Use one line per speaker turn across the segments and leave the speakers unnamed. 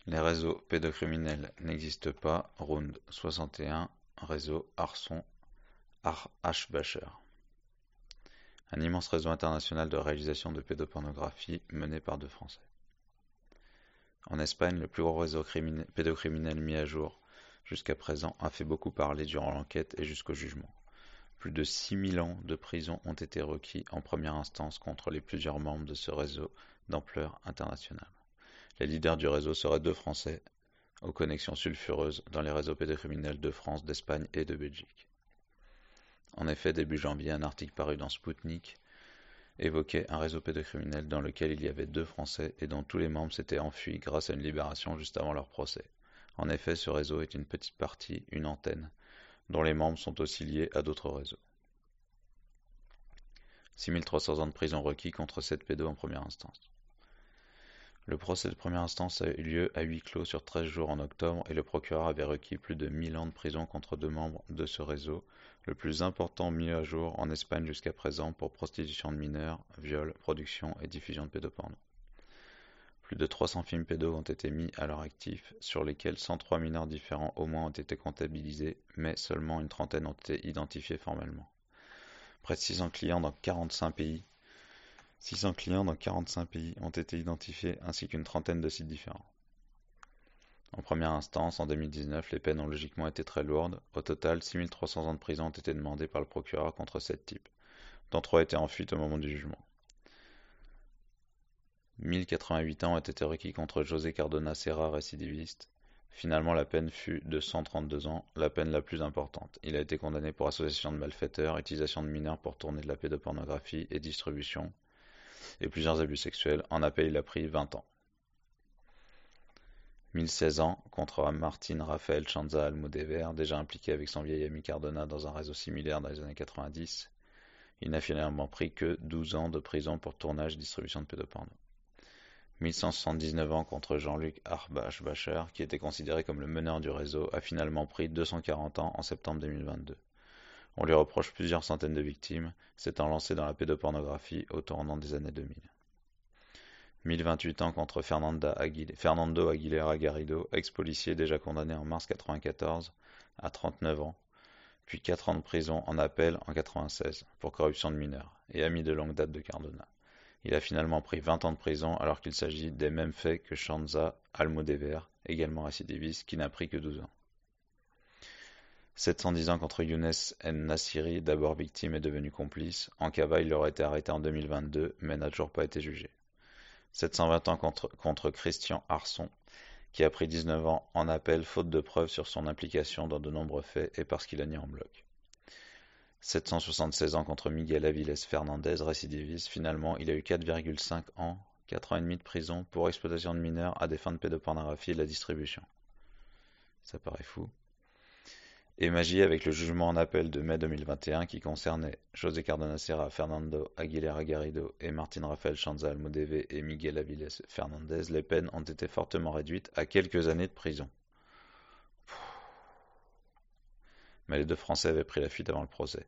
Les réseaux pédocriminels n'existent pas. Round 61. Réseau Arson H-Bacher. Un immense réseau international de réalisation de pédopornographie mené par deux Français. En Espagne, le plus gros réseau pédocriminel mis à jour jusqu'à présent a fait beaucoup parler durant l'enquête et jusqu'au jugement. Plus de 6000 ans de prison ont été requis en première instance contre les plusieurs membres de ce réseau d'ampleur internationale. Les leaders du réseau seraient deux Français, aux connexions sulfureuses dans les réseaux pédocriminels de France, d'Espagne et de Belgique. En effet, début janvier, un article paru dans Sputnik évoquait un réseau pédocriminel dans lequel il y avait deux Français et dont tous les membres s'étaient enfuis grâce à une libération juste avant leur procès. En effet, ce réseau est une petite partie, une antenne, dont les membres sont aussi liés à d'autres réseaux. 6300 ans de prison requis contre 7 pédos en première instance. Le procès de première instance a eu lieu à huis clos sur 13 jours en octobre et le procureur avait requis plus de 1000 ans de prison contre deux membres de ce réseau, le plus important mis à jour en Espagne jusqu'à présent pour prostitution de mineurs, viol, production et diffusion de pédoporno. Plus de 300 films pédos ont été mis à leur actif, sur lesquels 103 mineurs différents au moins ont été comptabilisés, mais seulement une trentaine ont été identifiés formellement. Près de 600 clients dans 45 pays ont été identifiés ainsi qu'une trentaine de sites différents. En première instance, en 2019, les peines ont logiquement été très lourdes. Au total, 6300 ans de prison ont été demandés par le procureur contre 7 types, dont 3 étaient en fuite au moment du jugement. 1088 ans ont été requis contre José Cardona Serra, récidiviste. Finalement, la peine fut de 132 ans, la peine la plus importante. Il a été condamné pour association de malfaiteurs, utilisation de mineurs pour tourner de la pédopornographie et distribution, et plusieurs abus sexuels. En appel, il a pris 20 ans. 1016 ans contre Martín Rafael Chanza Almudévar, déjà impliqué avec son vieil ami Cardona dans un réseau similaire dans les années 90. Il n'a finalement pris que 12 ans de prison pour tournage et distribution de pédoporno. 1179 ans contre Jean-Luc H-Bacher, qui était considéré comme le meneur du réseau, a finalement pris 240 ans en septembre 2022. On lui reproche plusieurs centaines de victimes, s'étant lancé dans la pédopornographie au tournant des années 2000. 1028 ans contre Fernando Aguilera Garrido, ex-policier déjà condamné en mars 1994 à 39 ans, puis 4 ans de prison en appel en 1996 pour corruption de mineurs, et ami de longue date de Cardona. Il a finalement pris 20 ans de prison alors qu'il s'agit des mêmes faits que Chanza Almudévar, également récidiviste, qui n'a pris que 12 ans. 710 ans contre Younes Nassiri, d'abord victime et devenu complice. En cava, il aurait été arrêté en 2022, mais n'a toujours pas été jugé. 720 ans contre Christian Arson, qui a pris 19 ans en appel faute de preuves sur son implication dans de nombreux faits et parce qu'il a nié en bloc. 776 ans contre Miguel Aviles Fernandez, récidiviste. Finalement, il a eu 4,5 ans, 4 ans et demi de prison pour exploitation de mineurs à des fins de pédopornographie et de la distribution. Ça paraît fou. Et magie avec le jugement en appel de mai 2021 qui concernait José Cardona Serra, Fernando Aguilera Garrido et Martín Rafael Chanza Almudévar et Miguel Aviles Fernandez, les peines ont été fortement réduites à quelques années de prison. Mais les deux Français avaient pris la fuite avant le procès.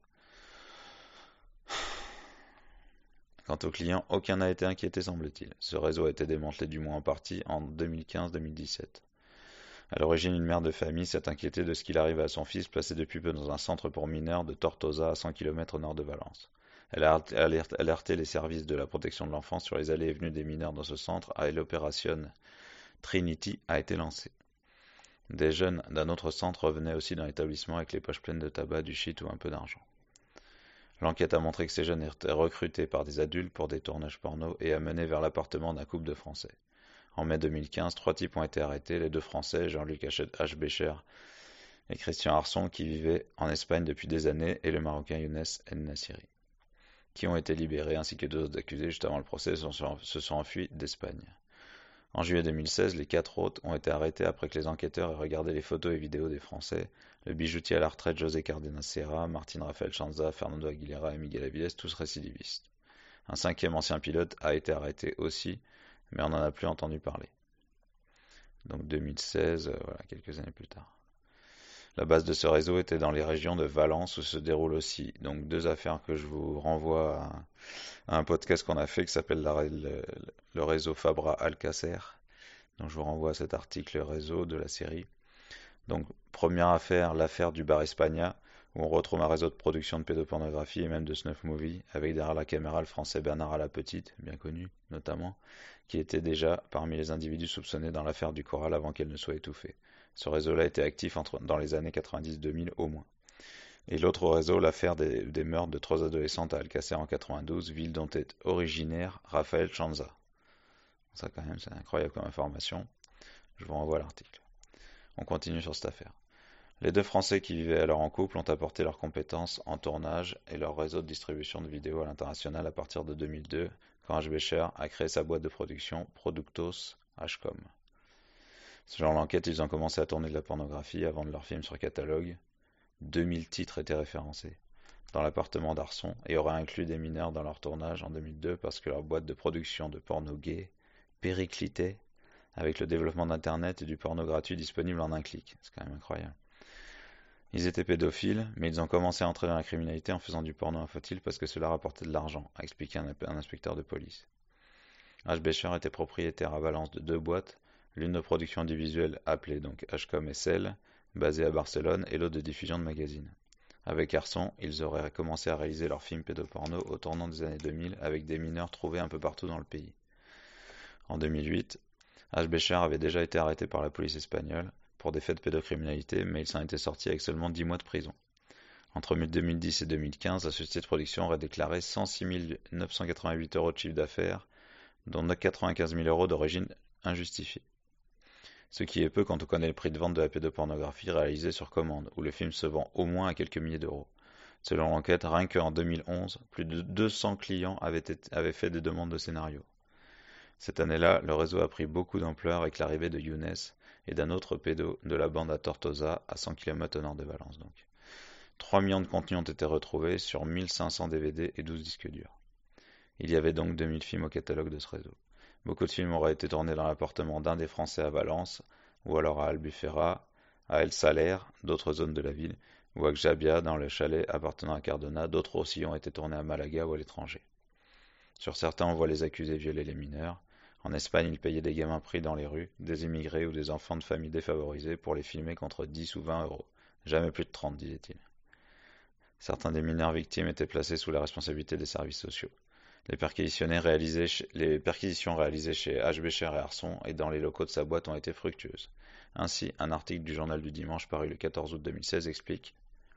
Quant aux clients, aucun n'a été inquiété semble-t-il. Ce réseau a été démantelé du moins en partie en 2015-2017. À l'origine, une mère de famille s'est inquiétée de ce qu'il arrivait à son fils placé depuis peu dans un centre pour mineurs de Tortosa à 100 km au nord de Valence. Elle a alerté les services de la protection de l'enfance sur les allées et venues des mineurs dans ce centre et l'opération Trinity a été lancée. Des jeunes d'un autre centre revenaient aussi dans l'établissement avec les poches pleines de tabac, du shit ou un peu d'argent. L'enquête a montré que ces jeunes étaient recrutés par des adultes pour des tournages porno et amenés vers l'appartement d'un couple de Français. En mai 2015, 3 types ont été arrêtés, les deux Français, Jean-Luc H. Bécher et Christian Arson, qui vivaient en Espagne depuis des années, et le Marocain Younes Nassiri, qui ont été libérés, ainsi que deux autres accusés juste avant le procès se sont enfuis d'Espagne. En juillet 2016, les 4 autres ont été arrêtés après que les enquêteurs aient regardé les photos et vidéos des Français, le bijoutier à la retraite José Cardona Serra, Martín Rafael Chanza, Fernando Aguilera et Miguel Aviles, tous récidivistes. Un 5e ancien pilote a été arrêté aussi, mais on n'en a plus entendu parler. Donc 2016, voilà, quelques années plus tard. La base de ce réseau était dans les régions de Valence où se déroule aussi. Donc 2 affaires que je vous renvoie à un podcast qu'on a fait qui s'appelle le réseau Fabra Alcácer. Donc je vous renvoie à cet article réseau de la série. Donc première affaire, l'affaire du bar Espagna, où on retrouve un réseau de production de pédopornographie et même de snuff movie, avec derrière la caméra le français Bernard Alapetite, bien connu notamment, qui était déjà parmi les individus soupçonnés dans l'affaire du Coral avant qu'elle ne soit étouffée. Ce réseau-là était actif dans les années 90-2000 au moins. Et l'autre réseau, l'affaire des meurtres de 3 adolescentes à Alcacer en 92, ville dont est originaire Rafael Chanza. Ça quand même, c'est incroyable comme information. Je vous renvoie à l'article. On continue sur cette affaire. Les deux Français qui vivaient alors en couple ont apporté leurs compétences en tournage et leur réseau de distribution de vidéos à l'international à partir de 2002, quand H. Becher a créé sa boîte de production Productos HCOM. Selon l'enquête, ils ont commencé à tourner de la pornographie avant de leur film sur catalogue. 2000 titres étaient référencés dans l'appartement d'Arson et auraient inclus des mineurs dans leur tournage en 2002 parce que leur boîte de production de porno gay périclitait avec le développement d'Internet et du porno gratuit disponible en un clic. C'est quand même incroyable. Ils étaient pédophiles, mais ils ont commencé à entrer dans la criminalité en faisant du porno infantile parce que cela rapportait de l'argent, a expliqué un inspecteur de police. H. Becher était propriétaire à Valence de 2 boîtes, l'une de production audiovisuelle appelée donc HCOM SL, basée à Barcelone, et l'autre de diffusion de magazines. Avec Arson, ils auraient commencé à réaliser leurs films pédoporno au tournant des années 2000 avec des mineurs trouvés un peu partout dans le pays. En 2008, H. Becher avait déjà été arrêté par la police espagnole pour des faits de pédocriminalité, mais il s'en était sorti avec seulement 10 mois de prison. Entre 2010 et 2015, la société de production aurait déclaré 106 988 € de chiffre d'affaires, dont 95 000 € d'origine injustifiée. Ce qui est peu quand on connaît le prix de vente de la pédopornographie réalisée sur commande, où le film se vend au moins à quelques milliers d'euros. Selon l'enquête, rien qu'en 2011, plus de 200 clients avaient fait des demandes de scénario. Cette année-là, le réseau a pris beaucoup d'ampleur avec l'arrivée de Younes et d'un autre pédo de la bande à Tortosa, à 100 km au nord de Valence donc. 3 millions de contenus ont été retrouvés sur 1500 DVD et 12 disques durs. Il y avait donc 2000 films au catalogue de ce réseau. Beaucoup de films auraient été tournés dans l'appartement d'un des Français à Valence, ou alors à Albufera, à El Saler, d'autres zones de la ville, ou à Xabia, dans le chalet appartenant à Cardona. D'autres aussi ont été tournés à Malaga ou à l'étranger. Sur certains, on voit les accusés violer les mineurs. En Espagne, ils payaient des gamins pris dans les rues, des immigrés ou des enfants de familles défavorisées pour les filmer contre 10 ou 20 €. Jamais plus de 30, disait-il. Certains des mineurs victimes étaient placés sous la responsabilité des services sociaux. Les perquisitions réalisées chez H. Becher et Arson et dans les locaux de sa boîte ont été fructueuses. Ainsi, un article du journal du dimanche paru le 14 août 2016 explique: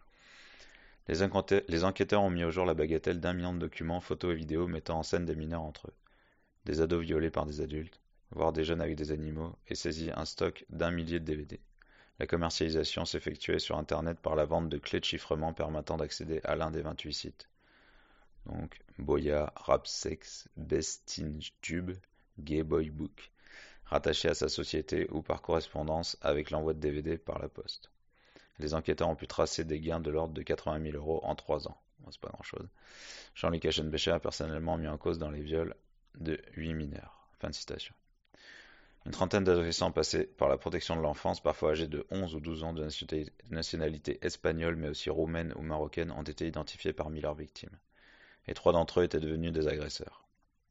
les enquêteurs ont mis au jour la bagatelle d'1 million de documents, photos et vidéos mettant en scène des mineurs entre eux, des ados violés par des adultes, voire des jeunes avec des animaux, et saisi un stock d'1 millier de DVD. La commercialisation s'effectuait sur Internet par la vente de clés de chiffrement permettant d'accéder à l'un des 28 sites. Donc, Boya, Rapsex, BestinTube, Gayboybook, rattaché à sa société ou par correspondance avec l'envoi de DVD par la poste. Les enquêteurs ont pu tracer des gains de l'ordre de 80 000 € en 3 ans. Bon, c'est pas grand-chose. Jean-Luc Aschenbecher a personnellement mis en cause dans les viols de 8 mineurs. Fin de citation. Une trentaine d'adolescents passés par la protection de l'enfance, parfois âgés de 11 ou 12 ans de nationalité espagnole mais aussi roumaine ou marocaine, ont été identifiés parmi leurs victimes. Et 3 d'entre eux étaient devenus des agresseurs.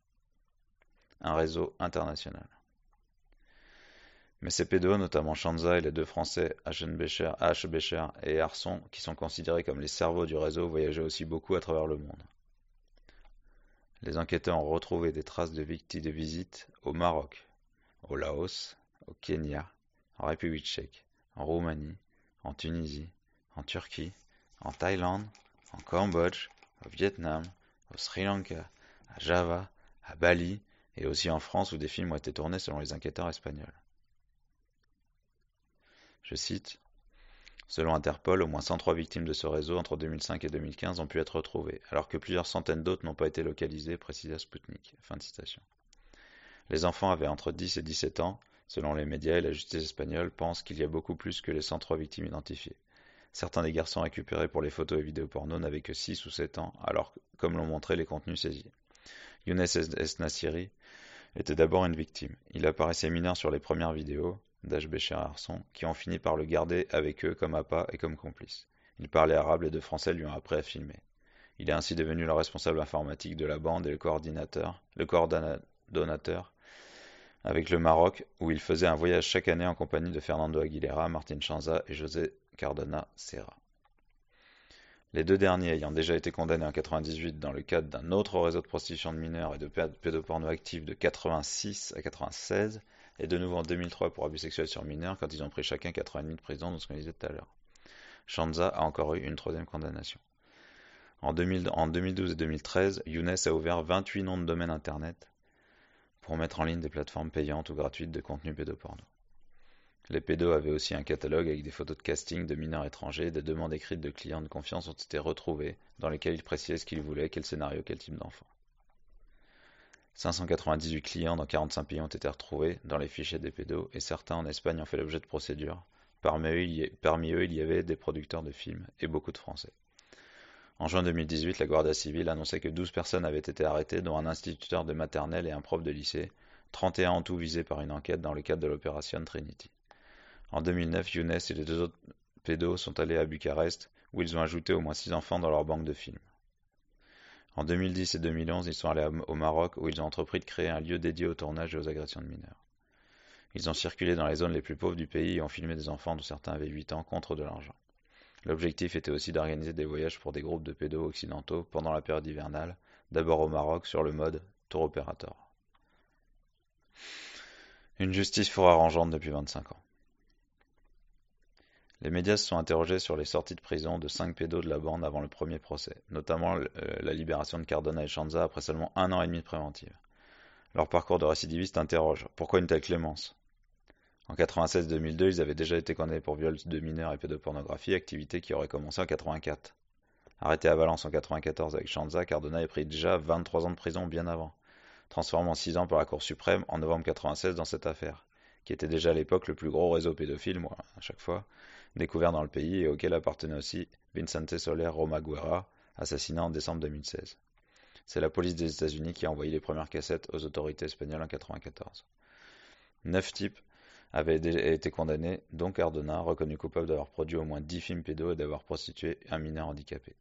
Un réseau international. Mais ces pédos, notamment Chanza et les deux Français H. Becher et Arson, qui sont considérés comme les cerveaux du réseau, voyageaient aussi beaucoup à travers le monde. Les enquêteurs ont retrouvé des traces de visites au Maroc, au Laos, au Kenya, en République tchèque, en Roumanie, en Tunisie, en Turquie, en Thaïlande, en Cambodge, au Vietnam, au Sri Lanka, à Java, à Bali, et aussi en France où des films ont été tournés selon les enquêteurs espagnols. Je cite: selon Interpol, au moins 103 victimes de ce réseau entre 2005 et 2015 ont pu être retrouvées, alors que plusieurs centaines d'autres n'ont pas été localisées, précisa Sputnik. Fin de citation. Les enfants avaient entre 10 et 17 ans. Selon les médias et la justice espagnole pense qu'il y a beaucoup plus que les 103 victimes identifiées. Certains des garçons récupérés pour les photos et vidéos porno n'avaient que 6 ou 7 ans, alors comme l'ont montré les contenus saisis. Younes Es Nassiri était d'abord une victime. Il apparaissait mineur sur les premières vidéos d'H. Becher et Arson, qui ont fini par le garder avec eux comme appât et comme complice. Il parlait arabe, les deux Français lui ont appris à filmer. Il est ainsi devenu le responsable informatique de la bande et le coordonnateur avec le Maroc, où il faisait un voyage chaque année en compagnie de Fernando Aguilera, Martin Chanza et José Cardona Serra. Les deux derniers ayant déjà été condamnés en 1998 dans le cadre d'un autre réseau de prostitution de mineurs et de pédoporno actifs de 86 à 96, et de nouveau en 2003 pour abus sexuels sur mineurs quand ils ont pris chacun 4 ans et demi de prison, dans ce qu'on disait tout à l'heure. Chanza a encore eu une troisième condamnation. En 2012 et 2013, Younes a ouvert 28 noms de domaine internet pour mettre en ligne des plateformes payantes ou gratuites de contenu pédoporno. Les pédos avaient aussi un catalogue avec des photos de casting de mineurs étrangers, des demandes écrites de clients de confiance ont été retrouvées, dans lesquelles ils précisaient ce qu'ils voulaient, quel scénario, quel type d'enfant. 598 clients dans 45 pays ont été retrouvés dans les fichiers des pédos, et certains en Espagne ont fait l'objet de procédures. Parmi eux, il y avait des producteurs de films et beaucoup de Français. En juin 2018, la Guardia Civile annonçait que 12 personnes avaient été arrêtées, dont un instituteur de maternelle et un prof de lycée, 31 en tout visés par une enquête dans le cadre de l'opération Trinity. En 2009, Younes et les deux autres pédos sont allés à Bucarest, où ils ont ajouté au moins 6 enfants dans leur banque de films. En 2010 et 2011, ils sont allés au Maroc, où ils ont entrepris de créer un lieu dédié au tournage et aux agressions de mineurs. Ils ont circulé dans les zones les plus pauvres du pays et ont filmé des enfants dont certains avaient 8 ans contre de l'argent. L'objectif était aussi d'organiser des voyages pour des groupes de pédos occidentaux pendant la période hivernale, d'abord au Maroc sur le mode tour opérateur. Une justice fort arrangeante depuis 25 ans. Les médias se sont interrogés sur les sorties de prison de 5 pédos de la bande avant le premier procès, notamment la libération de Cardona et Chanza après seulement 1 an et demi de préventive. Leur parcours de récidiviste interroge. Pourquoi une telle clémence? En 1996-2002, ils avaient déjà été condamnés pour viol de mineurs et pédopornographie, activité qui aurait commencé en 1984. Arrêté à Valence en 1994 avec Chanza, Cardona est pris déjà 23 ans de prison bien avant, transformé en 6 ans par la Cour suprême en novembre 1996 dans cette affaire, qui était déjà à l'époque le plus gros réseau pédophile, moi, à chaque fois, découvert dans le pays et auquel appartenait aussi Vicente Soler Romaguera, assassiné en décembre 2016. C'est la police des États-Unis qui a envoyé les premières cassettes aux autorités espagnoles en 1994. 9 types avaient été condamnés, dont Cardona, reconnu coupable d'avoir produit au moins 10 films pédos et d'avoir prostitué un mineur handicapé.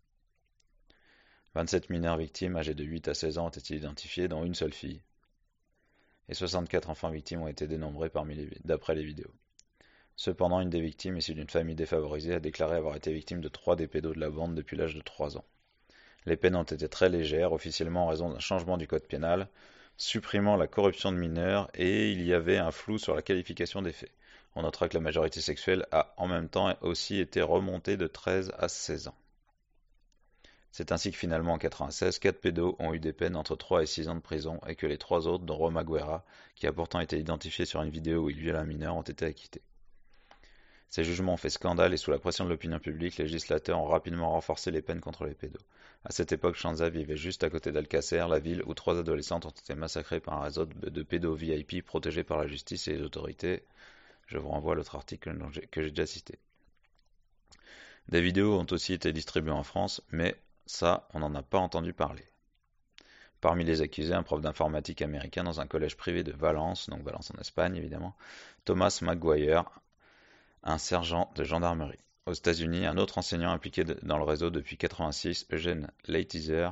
27 mineurs victimes âgés de 8 à 16 ans ont été identifiés, dont une seule fille. Et 64 enfants victimes ont été dénombrés d'après les vidéos. Cependant, une des victimes, issue d'une famille défavorisée, a déclaré avoir été victime de 3 des pédos de la bande depuis l'âge de 3 ans. Les peines ont été très légères, officiellement en raison d'un changement du code pénal, supprimant la corruption de mineurs, et il y avait un flou sur la qualification des faits. On notera que la majorité sexuelle a en même temps aussi été remontée de 13 à 16 ans. C'est ainsi que finalement en 1996, 4 pédos ont eu des peines entre 3 et 6 ans de prison et que les 3 autres, dont Romaguera, qui a pourtant été identifié sur une vidéo où il viole un mineur, ont été acquittés. Ces jugements ont fait scandale et sous la pression de l'opinion publique, les législateurs ont rapidement renforcé les peines contre les pédos. À cette époque, Chanza vivait juste à côté d'Alcacer, la ville où 3 adolescentes ont été massacrées par un réseau de pédos VIP protégés par la justice et les autorités. Je vous renvoie à l'autre article que j'ai déjà cité. Des vidéos ont aussi été distribuées en France, mais ça, on n'en a pas entendu parler. Parmi les accusés, un prof d'informatique américain dans un collège privé de Valence, donc Valence en Espagne évidemment, Thomas McGuire, un sergent de gendarmerie. Aux États-Unis, un autre enseignant impliqué dans le réseau depuis 1986, Eugene Leitizier,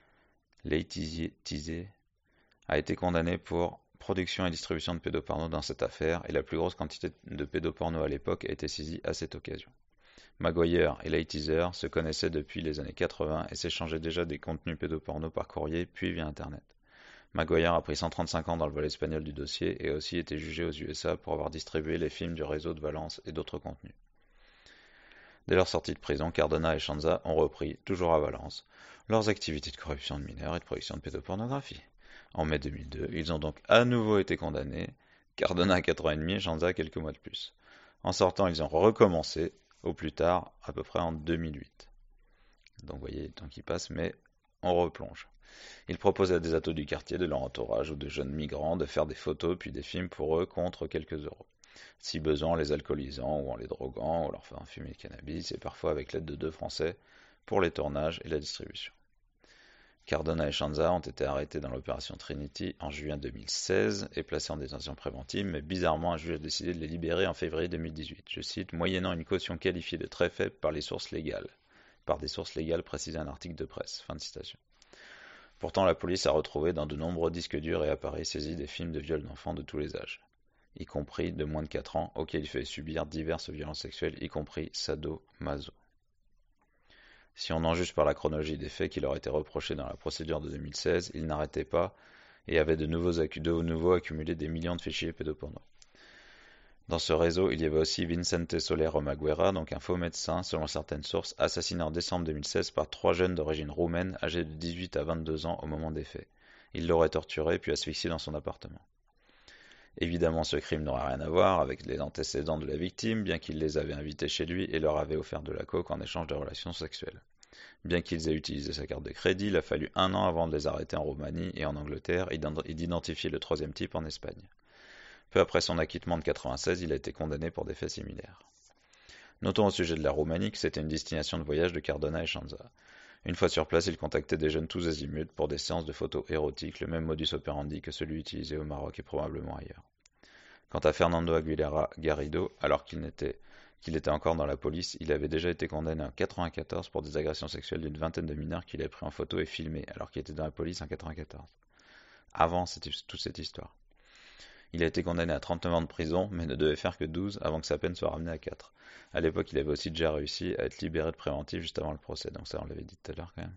a été condamné pour production et distribution de pédoporno dans cette affaire, et la plus grosse quantité de pédoporno à l'époque a été saisie à cette occasion. Maguire et Leitizier se connaissaient depuis les années 80 et s'échangeaient déjà des contenus pédoporno par courrier puis via Internet. Maguire a pris 135 ans dans le volet espagnol du dossier et a aussi été jugé aux USA pour avoir distribué les films du réseau de Valence et d'autres contenus. Dès leur sortie de prison, Cardona et Chanza ont repris, toujours à Valence, leurs activités de corruption de mineurs et de production de pédopornographie. En mai 2002, ils ont donc à nouveau été condamnés, Cardona à 4 ans et demi et Chanza quelques mois de plus. En sortant, ils ont recommencé, au plus tard, à peu près en 2008. Donc vous voyez le temps qui passe, mais on replonge. Ils proposent à des ados du quartier, de leur entourage ou de jeunes migrants de faire des photos puis des films pour eux contre quelques euros. Si besoin, en les alcoolisant ou en les droguant ou leur faisant fumer le cannabis et parfois avec l'aide de 2 Français pour les tournages et la distribution. Cardona et Chanza ont été arrêtés dans l'opération Trinity en juin 2016 et placés en détention préventive, mais bizarrement un juge a décidé de les libérer en février 2018. Je cite, moyennant une caution qualifiée de très faible par des sources légales, précisait un article de presse. Fin de citation. Pourtant, la police a retrouvé dans de nombreux disques durs et appareils saisis des films de viol d'enfants de tous les âges, y compris de moins de 4 ans, auxquels il fait subir diverses violences sexuelles, y compris sado-maso. Si on en juge par la chronologie des faits qui leur étaient reprochés dans la procédure de 2016, il n'arrêtait pas et avait de nouveau accumulé des millions de fichiers pédoporno. Dans ce réseau, il y avait aussi Vicente Soler Romaguera, donc un faux médecin, selon certaines sources, assassiné en décembre 2016 par 3 jeunes d'origine roumaine âgés de 18 à 22 ans au moment des faits. Il l'aurait torturé puis asphyxié dans son appartement. Évidemment, ce crime n'aurait rien à voir avec les antécédents de la victime, bien qu'il les avait invités chez lui et leur avait offert de la coke en échange de relations sexuelles. Bien qu'ils aient utilisé sa carte de crédit, il a fallu 1 an avant de les arrêter en Roumanie et en Angleterre et d'identifier le troisième type en Espagne. Peu après son acquittement de 96, il a été condamné pour des faits similaires. Notons au sujet de la Roumanie que c'était une destination de voyage de Cardona et Chanza. Une fois sur place, il contactait des jeunes tous azimuts pour des séances de photos érotiques, le même modus operandi que celui utilisé au Maroc et probablement ailleurs. Quant à Fernando Aguilera Garrido, alors qu'il était encore dans la police, il avait déjà été condamné en 1994 pour des agressions sexuelles d'une vingtaine de mineurs qu'il avait pris en photo et filmé, alors qu'il était dans la police en 1994. Avant toute cette histoire. Il a été condamné à 39 ans de prison, mais ne devait faire que 12 avant que sa peine soit ramenée à 4. À l'époque, il avait aussi déjà réussi à être libéré de préventif juste avant le procès, donc ça on l'avait dit tout à l'heure quand même.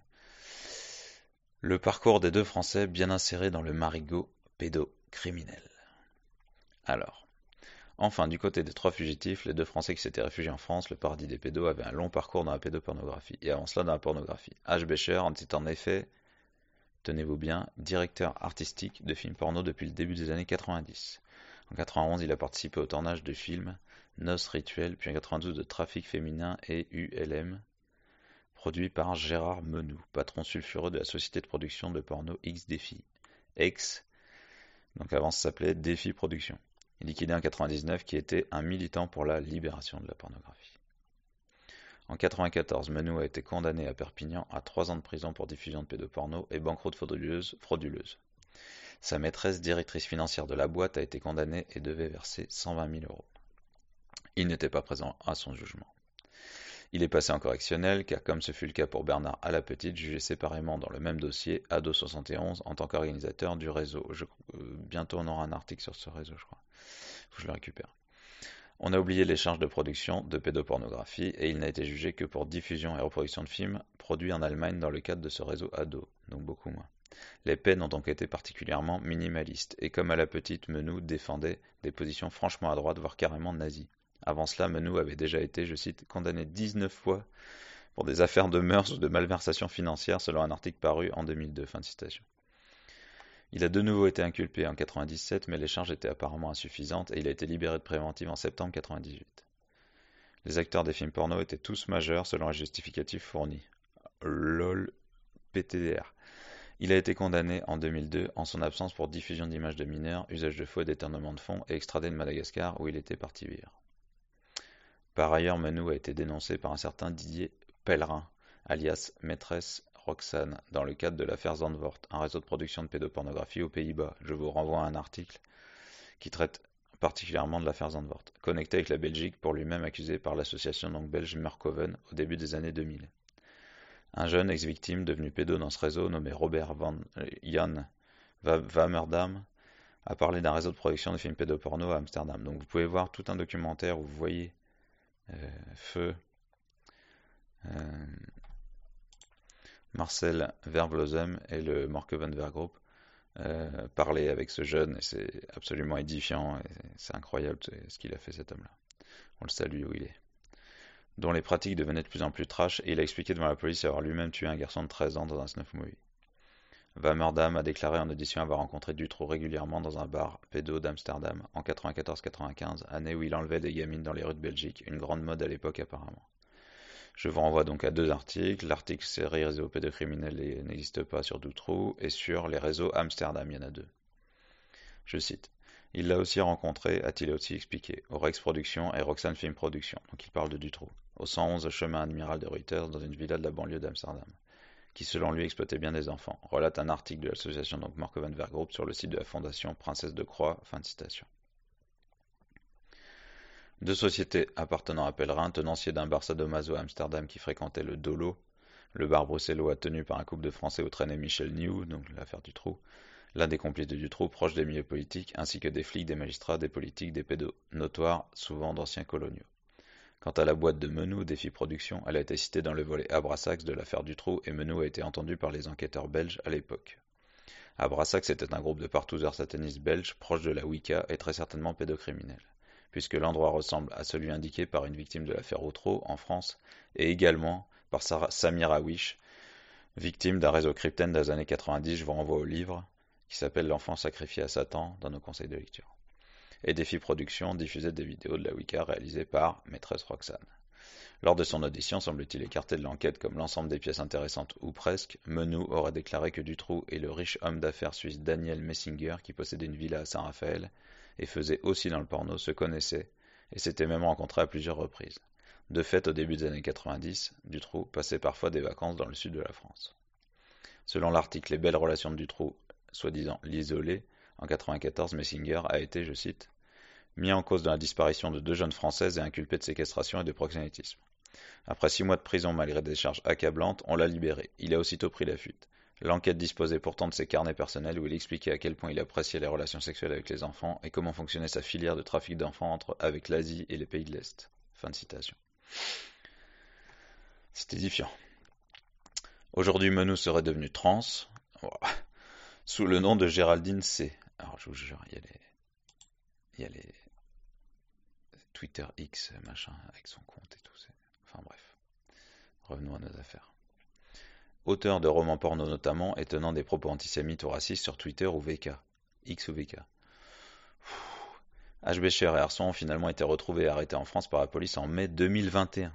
Le parcours des deux Français bien inséré dans le marigot pédocriminel. Alors, enfin, du côté des 3 fugitifs, les 2 Français qui s'étaient réfugiés en France, le paradis des pédos, avaient un long parcours dans la pédopornographie, et avant cela dans la pornographie. H. Becher est en effet, tenez-vous bien, directeur artistique de films porno depuis le début des années 90. En 91, il a participé au tournage de films Noces Rituelles, puis en 92 de Trafic Féminin et ULM, produit par Gérard Menou, patron sulfureux de la société de production de porno X-Défi. Donc avant ça s'appelait Défi Production. Liquidé en 99, qui était un militant pour la libération de la pornographie. En 1994, Menou a été condamné à Perpignan à 3 ans de prison pour diffusion de pédoporno et banqueroute frauduleuse. Sa maîtresse, directrice financière de la boîte, a été condamnée et devait verser 120 000 euros. Il n'était pas présent à son jugement. Il est passé en correctionnel, car comme ce fut le cas pour Bernard Alapetite, jugé séparément dans le même dossier, Ado 71, en tant qu'organisateur du réseau. Bientôt on aura un article sur ce réseau, je crois. Faut que je le récupère. On a oublié les charges de production de pédopornographie et il n'a été jugé que pour diffusion et reproduction de films produits en Allemagne dans le cadre de ce réseau ado, donc beaucoup moins. Les peines ont donc été particulièrement minimalistes et comme à la petite, Menou défendait des positions franchement à droite, voire carrément nazies. Avant cela, Menou avait déjà été, je cite, condamné 19 fois pour des affaires de mœurs ou de malversation financière selon un article paru en 2002. Fin de citation. Il a de nouveau été inculpé en 1997, mais les charges étaient apparemment insuffisantes et il a été libéré de préventive en septembre 1998. Les acteurs des films porno étaient tous majeurs selon les justificatifs fournis. LOL PTDR. Il a été condamné en 2002 en son absence pour diffusion d'images de mineurs, usage de faux et détournement de fonds et extradé de Madagascar où il était parti vivre. Par ailleurs, Menou a été dénoncé par un certain Didier Pellerin, alias Maîtresse Roxane, dans le cadre de l'affaire Zandvoort, un réseau de production de pédopornographie aux Pays-Bas. Je vous renvoie à un article qui traite particulièrement de l'affaire Zandvoort, connecté avec la Belgique pour lui-même accusé par l'association donc belge Murkoven au début des années 2000. Un jeune ex-victime devenu pédo dans ce réseau nommé Robert Jan Wammerdam a parlé d'un réseau de production de films pédoporno à Amsterdam. Donc vous pouvez voir tout un documentaire où vous voyez Feu Marcel Vervloesem et le Morkeven Vergroup parler avec ce jeune, et c'est absolument édifiant, et c'est incroyable ce qu'il a fait cet homme-là. On le salue où il est. Dont les pratiques devenaient de plus en plus trash, et il a expliqué devant la police avoir lui-même tué un garçon de 13 ans dans un snuff movie. Wammerdam a déclaré en audition avoir rencontré Dutroux régulièrement dans un bar pédo d'Amsterdam en 94-95, année où il enlevait des gamines dans les rues de Belgique, une grande mode à l'époque apparemment. Je vous renvoie donc à 2 articles. L'article série réseau pédocriminel n'existe pas sur Dutroux et sur les réseaux Amsterdam, il y en a 2. Je cite. Il l'a aussi rencontré, a-t-il aussi expliqué, au Rex Productions et Roxane Film Productions, donc il parle de Dutroux, au 111 chemin Admiral de Reuters dans une villa de la banlieue d'Amsterdam, qui selon lui exploitait bien des enfants, relate un article de l'association donc Morkeven Vergroup sur le site de la fondation Princesse de Croix, fin de citation. 2 sociétés appartenant à Pellerin, tenancier d'un bar sadomaso à Amsterdam qui fréquentait le Dolo, le bar bruxellois tenu par un couple de Français où traînait Michel Niou, donc l'affaire Dutroux, l'un des complices de Dutroux proche des milieux politiques, ainsi que des flics, des magistrats, des politiques, des pédos notoires, souvent d'anciens coloniaux. Quant à la boîte de Menou, Défi Productions, elle a été citée dans le volet Abrasax de l'affaire Dutroux et Menou a été entendu par les enquêteurs belges à l'époque. Abrasax était un groupe de partouzeurs satanistes belges proche de la Wicca et très certainement pédocriminels, puisque l'endroit ressemble à celui indiqué par une victime de l'affaire Outreau en France et également par Samir Awish, victime d'un réseau cryptène des années 90. Je vous renvoie au livre qui s'appelle L'enfant sacrifié à Satan dans nos conseils de lecture. Et Défi Productions diffusait des vidéos de la Wicca réalisées par Maîtresse Roxane. Lors de son audition, semble-t-il écarté de l'enquête comme l'ensemble des pièces intéressantes ou presque, Menou aurait déclaré que Dutroux et le riche homme d'affaires suisse Daniel Messinger, qui possédait une villa à Saint-Raphaël et faisait aussi dans le porno, se connaissaient et s'étaient même rencontrés à plusieurs reprises. De fait, au début des années 90, Dutroux passait parfois des vacances dans le sud de la France. Selon l'article Les belles relations de Dutroux, soi-disant l'isolé, en 1994, Messinger a été, je cite, mis en cause dans la disparition de 2 jeunes Françaises et inculpé de séquestration et de proxénétisme. Après 6 mois de prison malgré des charges accablantes, on l'a libéré. Il a aussitôt pris la fuite. L'enquête disposait pourtant de ses carnets personnels où il expliquait à quel point il appréciait les relations sexuelles avec les enfants et comment fonctionnait sa filière de trafic d'enfants avec l'Asie et les pays de l'Est. Fin de citation. C'est édifiant. Aujourd'hui, Menou serait devenu trans, sous le nom de Géraldine C. Alors je vous jure, il y a les Twitter X, machin, avec son compte et tout. Enfin bref, revenons à nos affaires. Auteur de romans porno notamment, et tenant des propos antisémites ou racistes sur Twitter ou VK. X ou VK. H. Becher et Arson ont finalement été retrouvés et arrêtés en France par la police en mai 2021.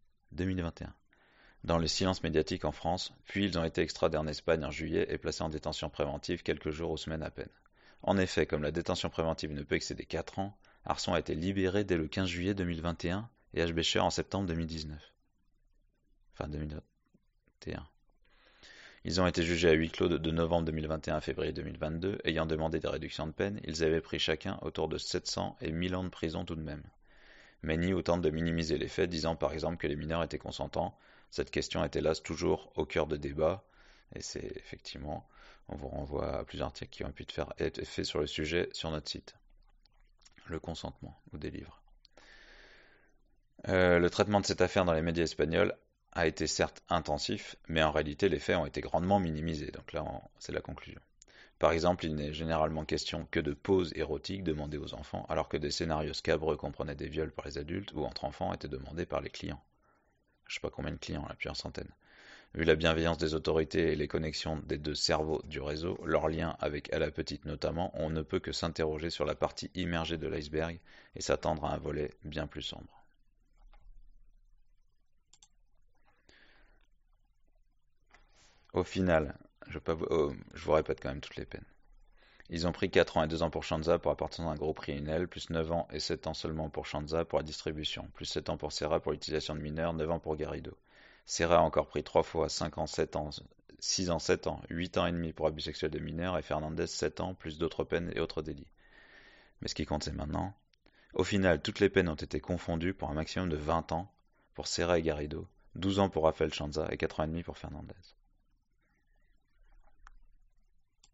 Dans le silence médiatique en France, puis ils ont été extradés en Espagne en juillet et placés en détention préventive quelques jours ou semaines à peine. En effet, comme la détention préventive ne peut excéder 4 ans, Arson a été libéré dès le 15 juillet 2021 et H. Becher en septembre 2019. Enfin 2021. Ils ont été jugés à huis clos de novembre 2021 à février 2022, ayant demandé des réductions de peine, ils avaient pris chacun autour de 700 et 1000 ans de prison tout de même. Meny tente de minimiser les faits, disant par exemple que les mineurs étaient consentants. Cette question est hélas toujours au cœur de débats, et c'est effectivement, on vous renvoie à plusieurs articles qui ont pu être faits sur le sujet sur notre site. Le consentement, ou des livres. Le traitement de cette affaire dans les médias espagnols a été certes intensif, mais en réalité les faits ont été grandement minimisés, donc là c'est la conclusion. Par exemple, il n'est généralement question que de poses érotiques demandées aux enfants, alors que des scénarios scabreux comprenaient des viols par les adultes ou entre enfants étaient demandés par les clients. Je sais pas combien de clients, là, plusieurs centaines. Vu la bienveillance des autorités et les connexions des 2 cerveaux du réseau, leur lien avec À la Petite notamment, on ne peut que s'interroger sur la partie immergée de l'iceberg et s'attendre à un volet bien plus sombre. Au final, je vous répète quand même toutes les peines. Ils ont pris 4 ans et 2 ans pour Shanza pour appartenir à un groupe criminel, plus 9 ans et 7 ans seulement pour Shanza pour la distribution, plus 7 ans pour Serra pour l'utilisation de mineurs, 9 ans pour Garrido. Serra a encore pris 3 fois 5 ans, 7 ans, 6 ans, 7 ans, 8 ans et demi pour abus sexuel de mineurs et Fernandez 7 ans, plus d'autres peines et autres délits. Mais ce qui compte c'est maintenant. Au final, toutes les peines ont été confondues pour un maximum de 20 ans pour Serra et Garrido, 12 ans pour Rafael Shanza et 4 ans et demi pour Fernandez.